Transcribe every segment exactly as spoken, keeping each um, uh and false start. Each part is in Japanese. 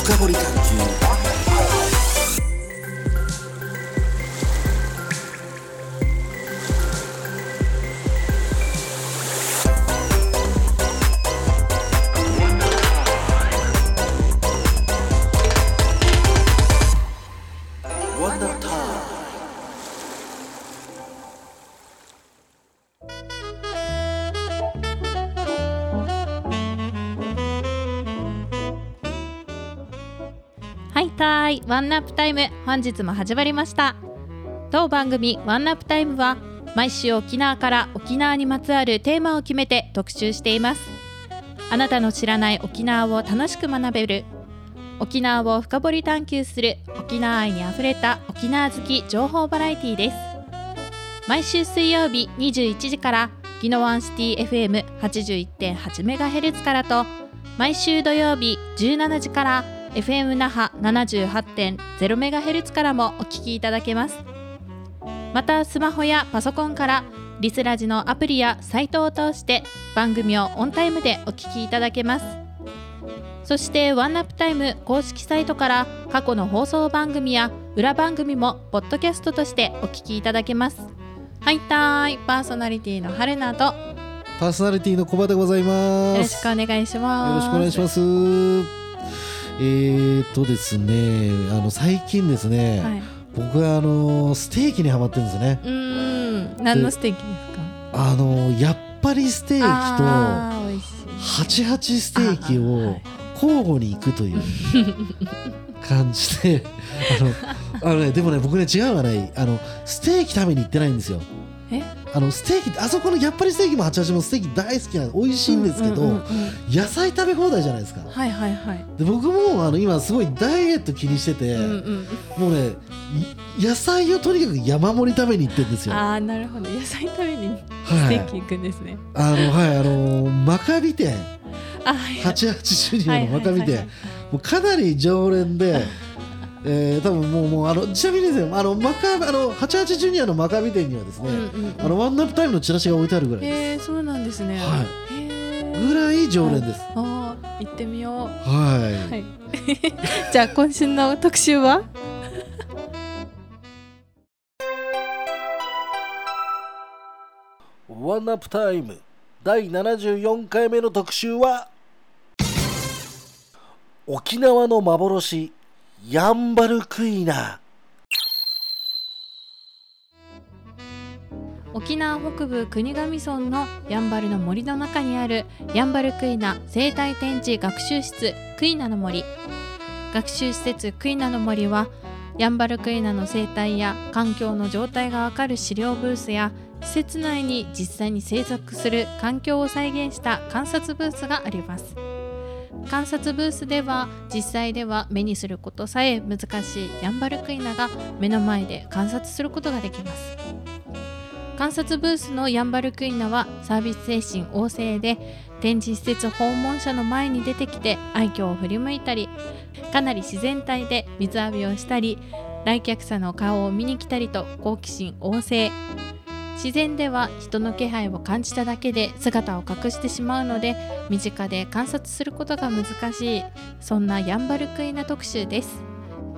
深掘り探求はいたーいワンナップタイム、本日も始まりました。当番組ワンナップタイムは毎週沖縄から沖縄にまつわるテーマを決めて特集しています。あなたの知らない沖縄を楽しく学べる、沖縄を深掘り探求する沖縄愛にあふれた沖縄好き情報バラエティです。毎週水曜日にじゅういちじからギノワンシティ エフエムはちじゅういってんはちメガヘルツ からと、毎週土曜日じゅうしちじからエフエム 那覇 ななじゅうはちてんゼロメガヘルツ からもお聞きいただけます。またスマホやパソコンからリスラジのアプリやサイトを通して番組をオンタイムでお聞きいただけます。そしてワンナップタイム公式サイトから過去の放送番組や裏番組もポッドキャストとしてお聞きいただけます。はいたーい、パーソナリティの春菜とパーソナリティの小場でございます。 よろしくお願いします。 よろしくお願いします。えーとですね、あの最近ですね、はい、僕はあのステーキにハマってるんですよね。 うーん、何のステーキですか？ あのやっぱりステーキとはちはちステーキを交互に行くという感じであのあの、ね、でもね僕ね違うがないあのステーキ食べに行ってないんですよ。 えあのステーキ、あそこのやっぱりステーキもはちはちもステーキ大好きなの、美味しいんですけど、うんうんうんうん、野菜食べ放題じゃないですか。 はいはいはい。で僕もあの今すごいダイエット気にしてて、うんうん、もうね野菜をとにかく山盛り食べに行ってるんですよ。 ああ、なるほど、野菜食べにステーキ行くんですね。 はい、あのはいあのマカビ店、はちはちジュニアのマカビ店、もうかなり常連でえー、多分もう、もうあのちなみにですね、あのマカあのはちはちジュニアのマカビ店にはですね、うんうんうん、あのワンナップタイムのチラシが置いてあるぐらいです。 へー、そうなんですね。 はい、へー、ぐらい常連です。 ああ、行ってみよう。 はい、はい、 じゃあ今週の特集はワンナップタイムだいななじゅうよんかいめの特集は、沖縄の幻やんばるクイナ。 沖縄北部国頭村のやんばるの森の中にあるやんばるクイナ生態展示学習室クイナの森。学習施設クイナの森はやんばるクイナの生態や環境の状態がわかる資料ブースや、施設内に実際に生息する環境を再現した観察ブースがあります。観察ブースでは実際では目にすることさえ難しいやんばるクイナが目の前で観察することができます。観察ブースのやんばるクイナはサービス精神旺盛で、展示施設訪問者の前に出てきて愛嬌を振り向いたり、かなり自然体で水浴びをしたり、来客者の顔を見に来たりと好奇心旺盛。自然では人の気配を感じただけで姿を隠してしまうので、身近で観察することが難しい、そんなやんばるクイナ特集です。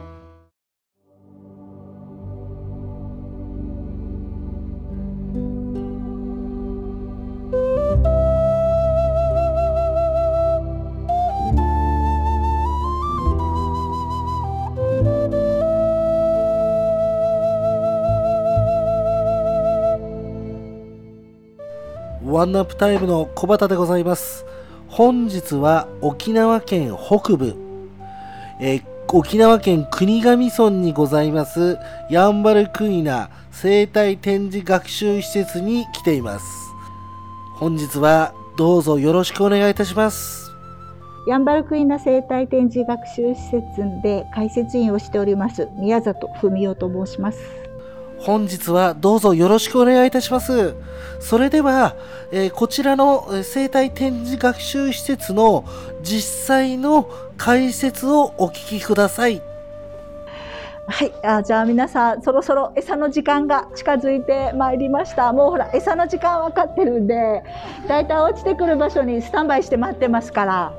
ワンナップタイムの小畑でございます。本日は沖縄県北部、えー、沖縄県国頭村にございますやんばるクイナ生態展示学習施設に来ています。本日はどうぞよろしくお願いいたします。 やんばるクイナ生態展示学習施設で解説員をしております宮里文夫と申します。 本日はどうぞよろしくお願いいたします。それでは、えー、こちらの生態展示学習施設の実際の解説をお聞きください。 はい、あじゃあ皆さんそろそろ餌の時間が近づいてまいりました。もうほら餌の時間分かってるんで、だいたい落ちてくる場所にスタンバイして待ってますから、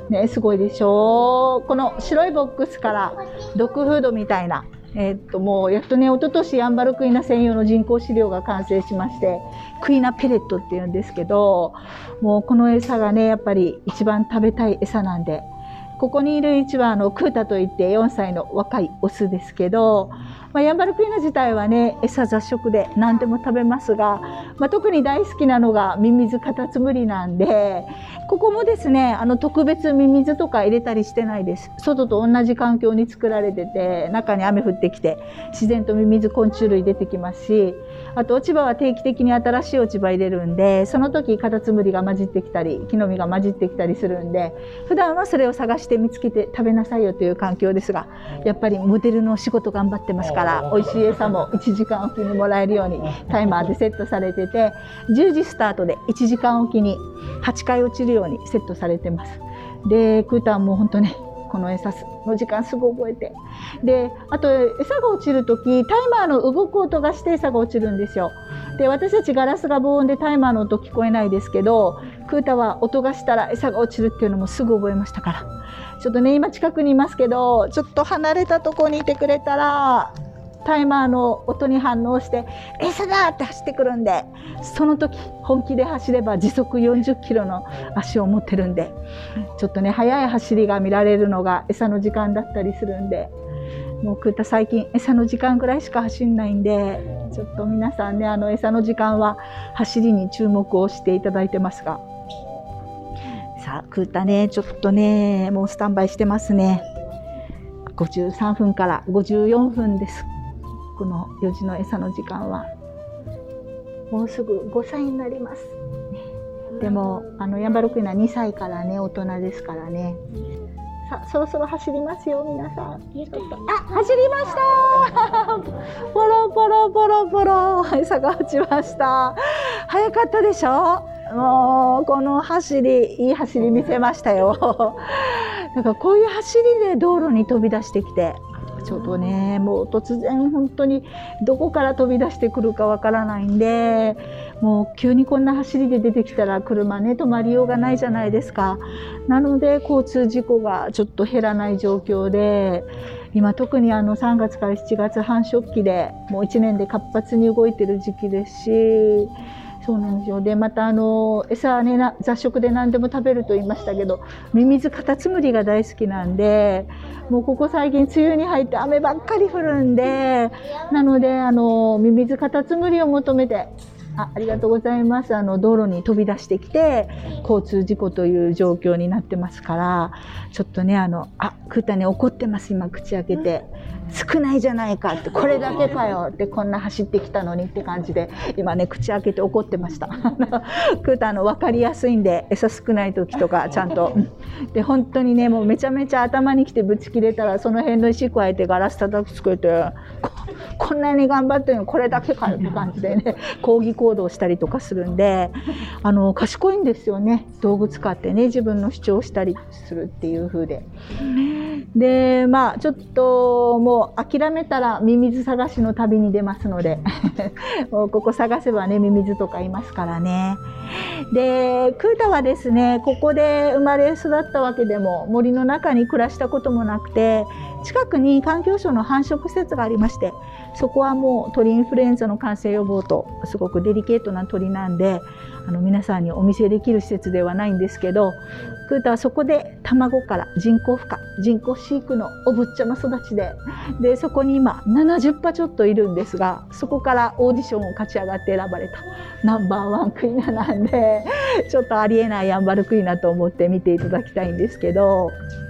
ね、すごいでしょう。この白いボックスからドッグフードみたいな、えー、っともうやっとね、一昨年ヤンバルクイナ専用の人工飼料が完成しまして、クイナペレットっていうんですけど、もうこの餌がねやっぱり一番食べたい餌なんで、ここにいる一はあのクータといってよんさいの若いオスですけど、まあ、ヤンバルクイナ自体はね餌雑食で何でも食べますが、まあ、特に大好きなのがミミズカタツムリなんで、ここもですねあの特別ミミズとか入れたりしてないです。外と同じ環境に作られてて、中に雨降ってきて自然とミミズ昆虫類出てきますし、あと落ち葉は定期的に新しい落ち葉入れるんで、その時カタツムリが混じってきたり木の実が混じってきたりするんで、普段はそれを探して見つけて食べなさいよという環境ですが、やっぱりモデルのお仕事頑張ってますから、美味しい餌もいちじかんおきにもらえるようにタイマーでセットされてて、じゅうじスタートでいちじかんおきにはちかい落ちるようにセットされてます。でクータンも本当ねこの餌の時間すぐ覚えて、であと餌が落ちる時タイマーの動く音がして餌が落ちるんですよ。で私たちガラスが防音でタイマーの音聞こえないですけど、クータは音がしたら餌が落ちるっていうのもすぐ覚えましたから、ちょっとね今近くにいますけど、ちょっと離れたところにいてくれたらタイマーの音に反応して餌だって走ってくるんで、その時本気で走れば時速よんじゅっキロの足を持ってるんで、ちょっとね速い走りが見られるのが餌の時間だったりするんで、もうクータ最近餌の時間ぐらいしか走んないんで、ちょっと皆さんねあの餌の時間は走りに注目をしていただいてますが、さあクータねちょっとねもうスタンバイしてますね。ごじゅうさんぷんからごじゅうよんぷんです。このよじの餌の時間はもうすぐごさいになります。でもあのヤンバルクイナにさいからね大人ですからね。さあそろそろ走りますよ皆さん。ちょっとあ走りましたポロポロポロポロ餌が落ちました。早かったでしょ。もうこの走りいい走り見せましたよだからこういう走りで道路に飛び出してきて、ちょっとねもう突然本当にどこから飛び出してくるかわからないんで、もう急にこんな走りで出てきたら車ね止まりようがないじゃないですか。なので交通事故がちょっと減らない状況で、今特にあのさんがつからしちがつ繁殖期でもういちねんで活発に動いてる時期ですし、そうなんですよ。でまたあの餌ねな雑食で何でも食べると言いましたけど、ミミズカタツムリが大好きなんで、もうここ最近梅雨に入って雨ばっかり降るんで、なのであのミミズカタツムリを求めて あ, ありがとうございます。あの道路に飛び出してきて交通事故という状況になってますから、ちょっとねあのあクータね怒ってます。今口開けて少ないじゃないかって、これだけかよって、こんな走ってきたのにって感じで今ね口開けて怒ってましたクータの分かりやすいんで、餌少ない時とかちゃんとで本当にねもうめちゃめちゃ頭にきてぶち切れたらその辺の石加えてガラス叩きつけて こ, こんなに頑張ってるのこれだけかよって感じでね抗議行動したりとかするんで、あの賢いんですよね。道具使ってね自分の主張したりするっていう風で、でまあちょっともう諦めたらミミズ探しの旅に出ますのでもうここ探せばねミミズとかいますからね。でクータはですねここで生まれ育ったわけでも森の中に暮らしたこともなくて、近くに環境省の繁殖施設がありまして、そこはもう鳥インフルエンザの感染予防とすごくデリケートな鳥なんで、あの皆さんにお見せできる施設ではないんですけど、クータはそこで卵から人工孵化人工飼育のおぶっちゃま育ちで、でそこに今ななじゅっぱちょっといるんですが、そこからオーディションを勝ち上がって選ばれたナンバーワンクイナなんで、ちょっとありえないヤンバルクイナと思って見ていただきたいんですけど、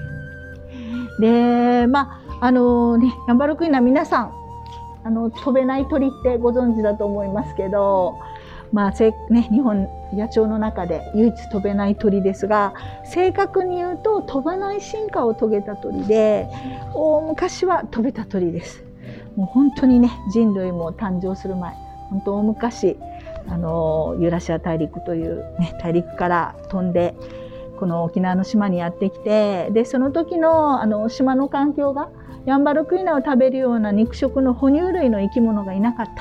でまああのねヤンバルクイナ皆さんあの飛べない鳥ってご存知だと思いますけど、まあね、日本野鳥の中で唯一飛べない鳥ですが、正確に言うと飛ばない進化を遂げた鳥で、大昔は飛べた鳥です。もう本当にね人類も誕生する前、本当大昔あのユーラシア大陸という、ね、大陸から飛んでこの沖縄の島にやってきて、でその時のあの島の環境がヤンバルクイナを食べるような肉食の哺乳類の生き物がいなかった。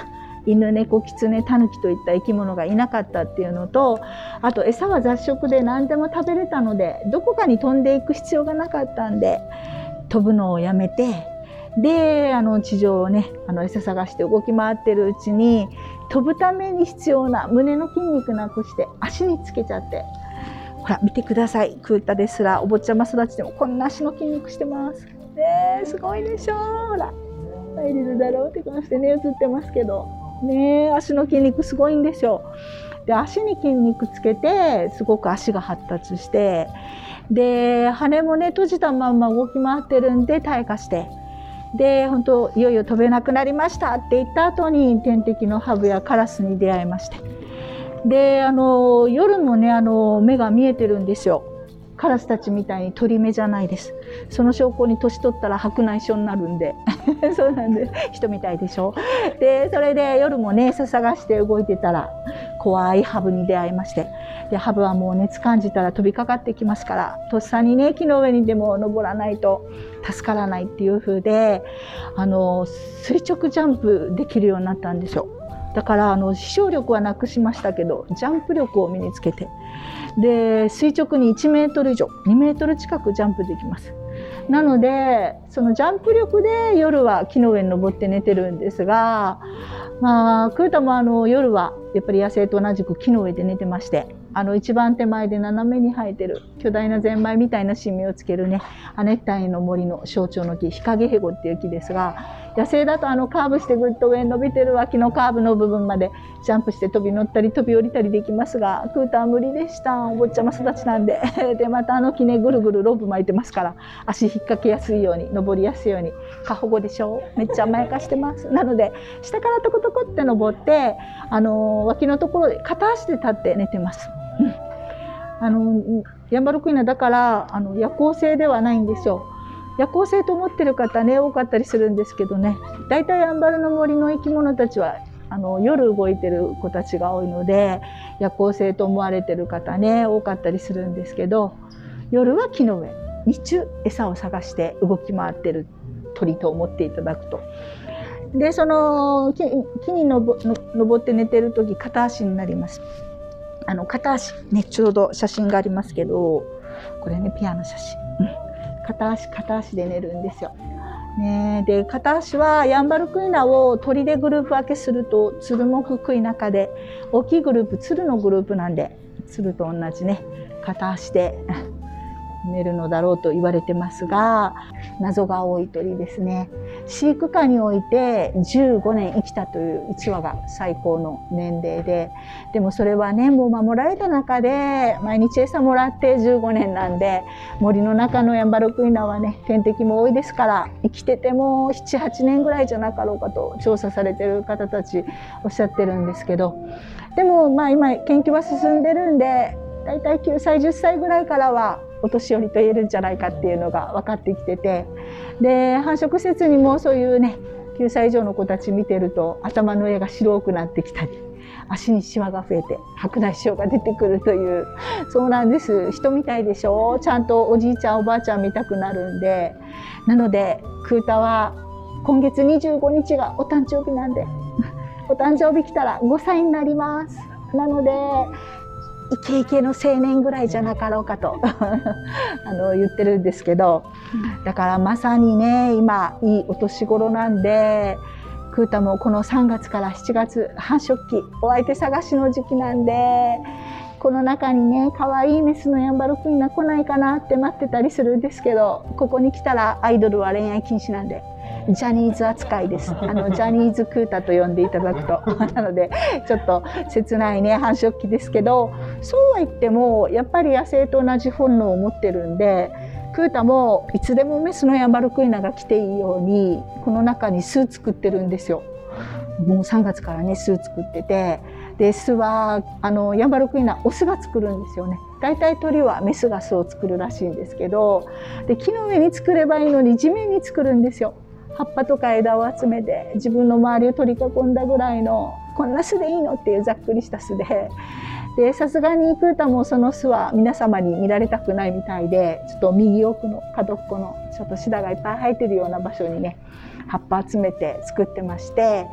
犬、猫、キツネ、タヌキといった生き物がいなかったっていうのと、あと餌は雑食で何でも食べれたので、どこかに飛んでいく必要がなかったんで、飛ぶのをやめて、であの地上をねあの餌探して動き回ってるうちに、飛ぶために必要な胸の筋肉なくして足につけちゃって、ほら見てください、クータですらお坊ちゃま育ちでもこんな足の筋肉してますね。すごいでしょ。ほら入れるだろうって感じでね映ってますけどね、足の筋肉すごいんですよ。で足に筋肉つけてすごく足が発達して、で羽もね閉じたまんま動き回ってるんで退化して、で本当いよいよ飛べなくなりましたって言った後に天敵のハブやカラスに出会いまして、であの夜もねあの目が見えてるんですよ。カラスたちみたいに鳥目じゃないです。その証拠に年取ったら白内障になるんでそうなんで人みたいでしょ。でそれで夜もね餌探して動いてたら怖いハブに出会いまして、でハブはもう熱感じたら飛びかかってきますから、とっさにね木の上にでも登らないと助からないっていう風で、あの垂直ジャンプできるようになったんですよ。だからあの飛翔力はなくしましたけどジャンプ力を身につけて、で垂直にいちメートル以上にメートル近くジャンプできます。なのでそのジャンプ力で夜は木の上に登って寝てるんですが、まあ、クータもあの夜はやっぱり野生と同じく木の上で寝てまして、あの一番手前で斜めに生えてる巨大なゼンマイみたいな新芽をつけるね亜熱帯の森の象徴の木、ヒカゲヘゴっていう木ですが、野生だとあのカーブしてぐっと上に伸びてる脇のカーブの部分までジャンプして飛び乗ったり飛び降りたりできますが、クータは無理でした。お坊ちゃま育ちなんででまたあの木ねぐるぐるロープ巻いてますから、足引っ掛けやすいように登りやすいように過保護でしょう、めっちゃ甘やかしてます。なので下からトコトコって登ってあの脇のところで片足で立って寝てます。うん、あのヤンバルクイナだからあの夜行性ではないんですよ。夜行性と思ってる方ね多かったりするんですけどね、だいたいやんばるの森の生き物たちはあの夜動いてる子たちが多いので夜行性と思われてる方ね多かったりするんですけど、夜は木の上、日中餌を探して動き回ってる鳥と思っていただくと、でその 木, 木にのぼの登って寝てる時片足になります。あの片足ねちょうど写真がありますけど、これねピアノ写真、うん、片足片足で寝るんですよ。ね、で片足はヤンバルクイナを鳥でグループ分けするとツルモククイナ科で、大きいグループツルのグループなんでツルと同じね片足で寝るのだろうと言われてますが、謎が多い鳥ですね。飼育下においてじゅうごねん生きたといういちわが最高の年齢で、でもそれはねもう守られた中で毎日餌もらってじゅうごねんなんで、森の中のヤンバルクイナはね天敵も多いですから、生きててもななはちねんぐらいじゃなかろうかと調査されてる方たちおっしゃってるんですけど、でもまあ今研究は進んでるんで、だいたいきゅうさいじゅっさいぐらいからはお年寄りと言えるんじゃないかっていうのが分かってきてて、で繁殖施設にもそういうねきゅうさい以上の子たち見てると頭の上が白くなってきたり、足にシワが増えて白内障が出てくるという、そうなんです。人みたいでしょ。ちゃんとおじいちゃんおばあちゃん見たくなるんで、なのでクータは今月にじゅうごにちがお誕生日なんでお誕生日来たらごさいになります。なのでイケイケの青年ぐらいじゃなかろうかとあの言ってるんですけど、だからまさにね今いいお年頃なんで、クータもこのさんがつからしちがつ繁殖期、お相手探しの時期なんで、この中にね可愛いメスのヤンバルクイナ来ないかなって待ってたりするんですけど、ここに来たらアイドルは恋愛禁止なんでジャニーズ扱いです。あのジャニーズクータと呼んでいただくとなのでちょっと切ないね繁殖期ですけど、そうは言ってもやっぱり野生と同じ本能を持ってるんで、クータもいつでもメスのヤンバルクイナが来ていいようにこの中に巣作ってるんですよ。もうさんがつからね巣作ってて、で巣はあのヤンバルクイナオスが作るんですよね。だいたい鳥はメスが巣を作るらしいんですけど、で木の上に作ればいいのに地面に作るんですよ。葉っぱとか枝を集めて自分の周りを取り囲んだぐらいのこんな巣でいいのっていうざっくりした巣で、でさすがにクータもその巣は皆様に見られたくないみたいで、ちょっと右奥の角っこのちょっとシダがいっぱい生えてるような場所にね葉っぱ集めて作ってまして、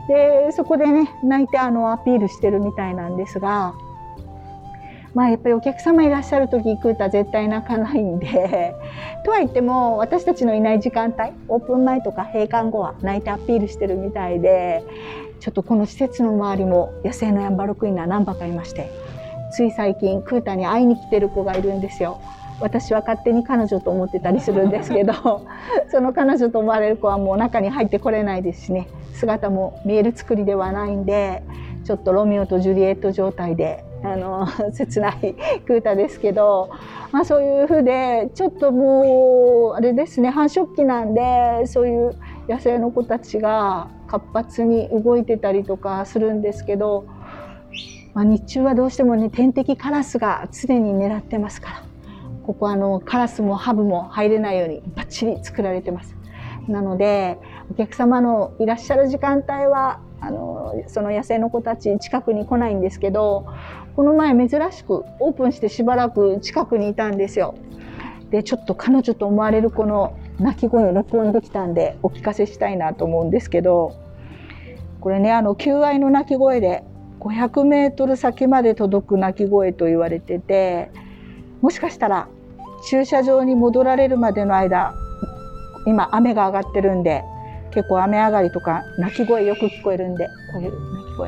でそこでね泣いてあのアピールしてるみたいなんですが、まあやっぱりお客様いらっしゃる時クータ絶対泣かないんでとは言っても私たちのいない時間帯、オープン前とか閉館後は泣いてアピールしてるみたいで、ちょっとこの施設の周りも野生のヤンバルクイナ何羽かいまして、つい最近クータに会いに来てる子がいるんですよ。私は勝手に彼女と思ってたりするんですけどその彼女と思われる子はもう中に入ってこれないですしね、姿も見える作りではないんで、ちょっとロミオとジュリエット状態であの切ないクータですけど、まあ、そういうふうでちょっともうあれですね、繁殖期なんでそういう野生の子たちが活発に動いてたりとかするんですけど、まあ、日中はどうしてもね天敵カラスが常に狙ってますから、ここはあのカラスもハブも入れないようにバッチリ作られてます。なのでお客様のいらっしゃる時間帯はあのその野生の子たち近くに来ないんですけど、この前珍しくオープンしてしばらく近くにいたんですよ。でちょっと彼女と思われる子の鳴き声を録音できたんでお聞かせしたいなと思うんですけど、これねあの求愛の鳴き声でごひゃくメートル先まで届く鳴き声と言われてて、もしかしたら駐車場に戻られるまでの間、今雨が上がってるんで結構雨上がりとか鳴き声よく聞こえるんで、こういう鳴き声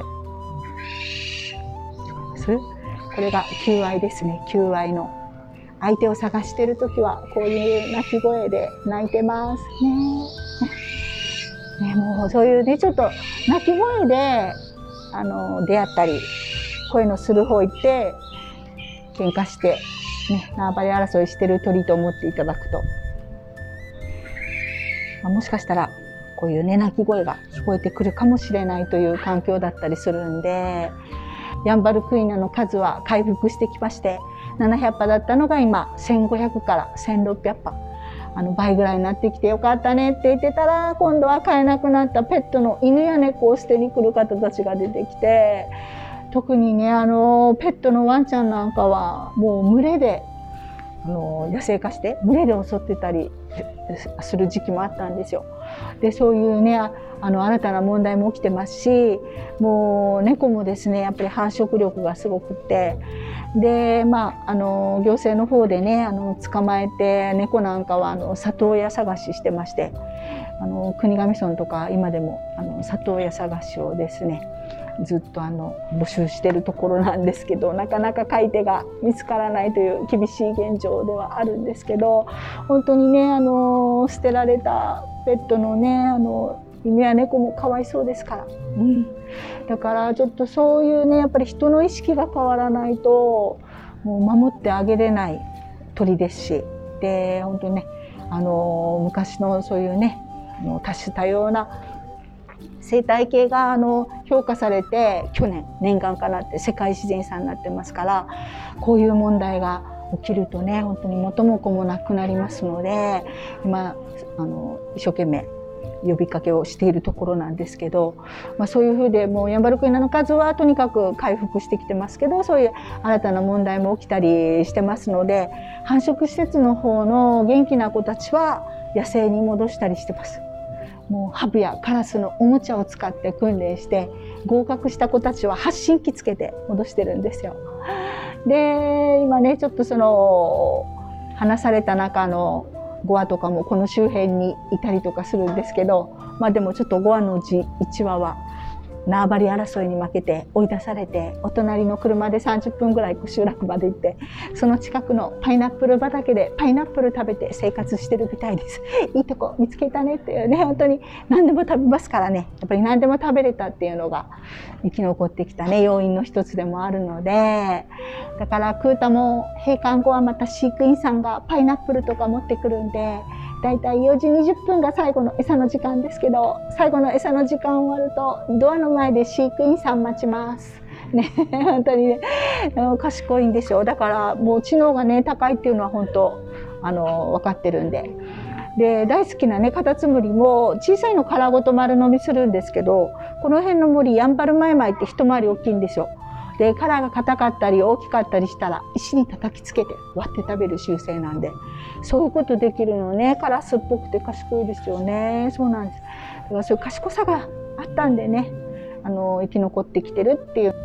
これが求愛ですね。求愛の相手を探してる時はこういう鳴き声で鳴いてますね。ね、もうそういうねちょっと鳴き声であの出会ったり声のする方行って喧嘩してね、縄張り争いしてる鳥と思っていただくと、まあ、もしかしたらこういうね鳴き声が聞こえてくるかもしれないという環境だったりするんで、ヤンバルクイナの数は回復してきまして、ななひゃく羽だったのが今せんごひゃくからせんろっぴゃく羽、あの倍ぐらいになってきてよかったねって言ってたら、今度は飼えなくなったペットの犬や猫を捨てに来る方たちが出てきて、特にねあのペットのワンちゃんなんかはもう群れであの野生化して群れで襲ってたりする時期もあったんですよ。でそういうねあの新たな問題も起きてますし、もう猫もですねやっぱり繁殖力がすごくって、でまああの行政の方でねあの捕まえて猫なんかはあの里親探ししてまして、あの国頭村とか今でもあの里親探しをですねずっとあの募集しているところなんですけど、なかなか買い手が見つからないという厳しい現状ではあるんですけど、本当にねあの捨てられたペットのねあの犬や猫もかわいそうですから、うん、だからちょっとそういうねやっぱり人の意識が変わらないともう守ってあげれない鳥ですし、で本当にねあの昔のそういうねあの多種多様な生態系があの評価されて去年念願かなって世界自然遺産になってますから、こういう問題が起きるとね本当に元も子もなくなりますので、今あの一生懸命呼びかけをしているところなんですけど、まあ、そういうふうでもうヤンバルクイナの数はとにかく回復してきてますけど、そういう新たな問題も起きたりしてますので、繁殖施設の方の元気な子たちは野生に戻したりしてます。もうハブやカラスのおもちゃを使って訓練して合格した子たちは発信機つけて戻してるんですよ。で今ねちょっとその話された中のごわとかもこの周辺にいたりとかするんですけど、まあでもちょっとごわのうちいちわは縄張り争いに負けて追い出されて、お隣の車でさんじゅっぷんぐらい集落まで行って、その近くのパイナップル畑でパイナップル食べて生活してるみたいです。いいとこ見つけたねっていうね、本当に何でも食べますからね、やっぱり何でも食べれたっていうのが生き残ってきたね要因の一つでもあるので、だからクータも閉館後はまた飼育員さんがパイナップルとか持ってくるんで、だいたいよじにじゅっぷんが最後の餌の時間ですけど、最後の餌の時間終わるとドアの前で飼育員さん待ちます。ね、本当にね賢いんでしょう。だからもう知能がね高いっていうのは本当あの分かってるんで。で大好きなねカタツムリも小さいの殻ごと丸飲みするんですけど、この辺の森ヤンバルマイマイって一回り大きいんですよ。で殻が硬かったり大きかったりしたら石に叩きつけて割って食べる習性なんで、そういうことできるのね。カラスっぽくて賢いですよね。そうなんです。だからそういう賢さがあったんでね、 あの生き残ってきてるっていう。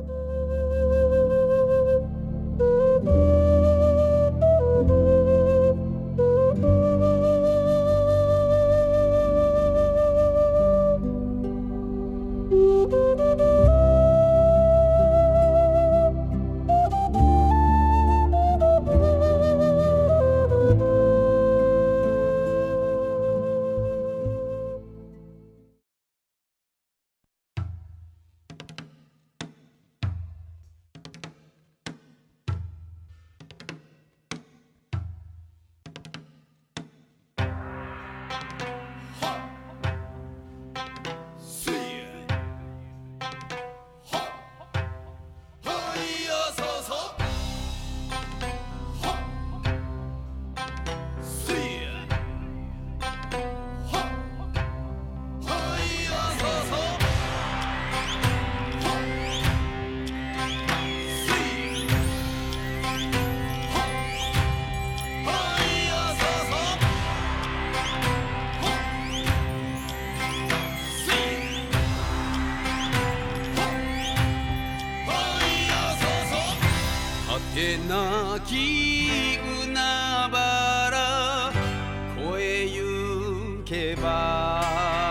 なき海原越え行けば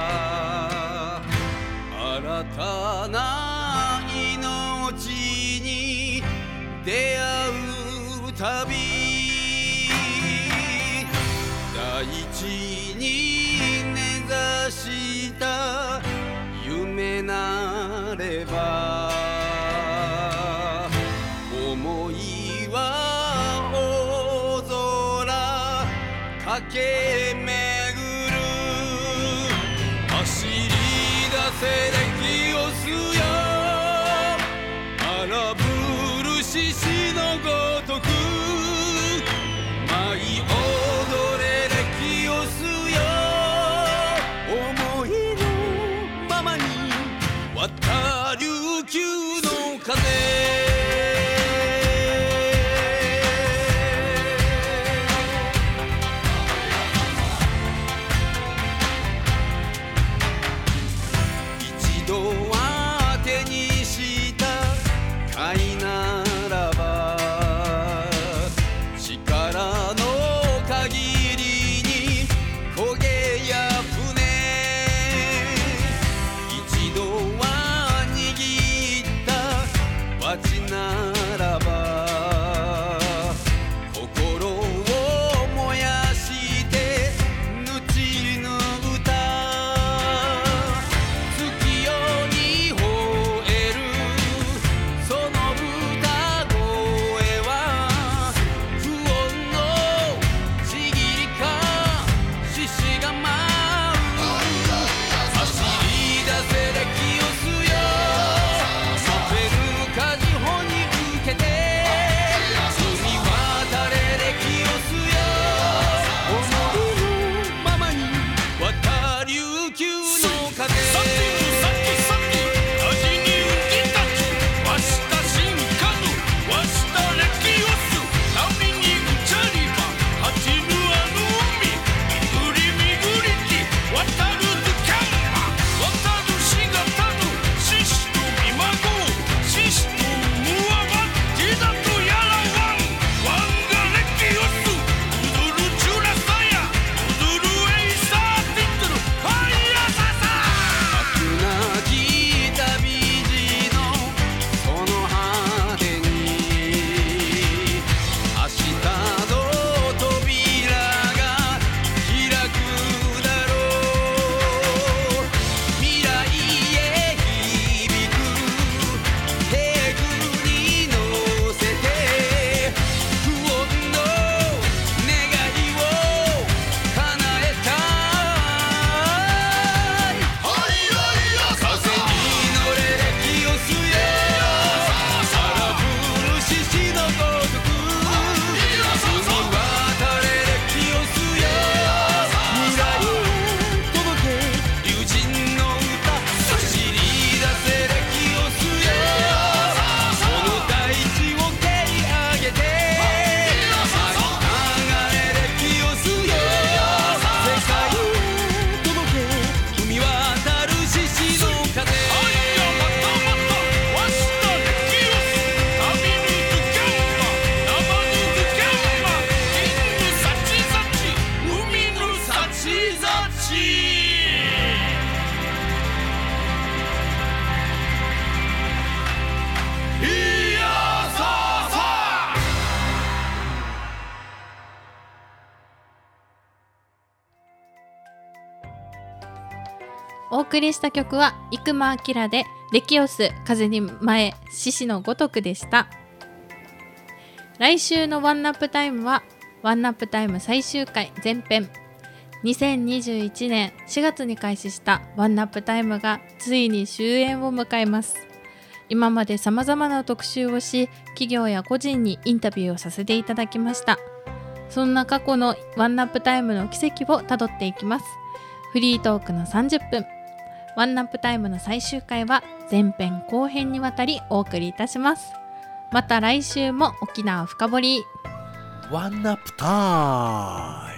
新たな命に出会う旅大地に根ざした夢なれば思いは大空駆け巡る走り出せ歴をすよ荒ぶる獅子のごとく舞い踊れ歴をすよ思いのままに渡り行ザチいやささお送りした曲は生間明でレキオス風に前獅子のごとくでした。来週のワンナップタイムはワンナップタイム最終回前編、にせんにじゅういちねんしがつに開始したワンナップタイムがついに終焉を迎えます。今まで様々な特集をし、企業や個人にインタビューをさせていただきました。そんな過去のワンナップタイムの軌跡をたどっていきます。フリートークのさんじゅっぷん、ワンナップタイムの最終回は前編後編にわたりお送りいたします。また来週も沖縄深掘り。 ワンナップタイム。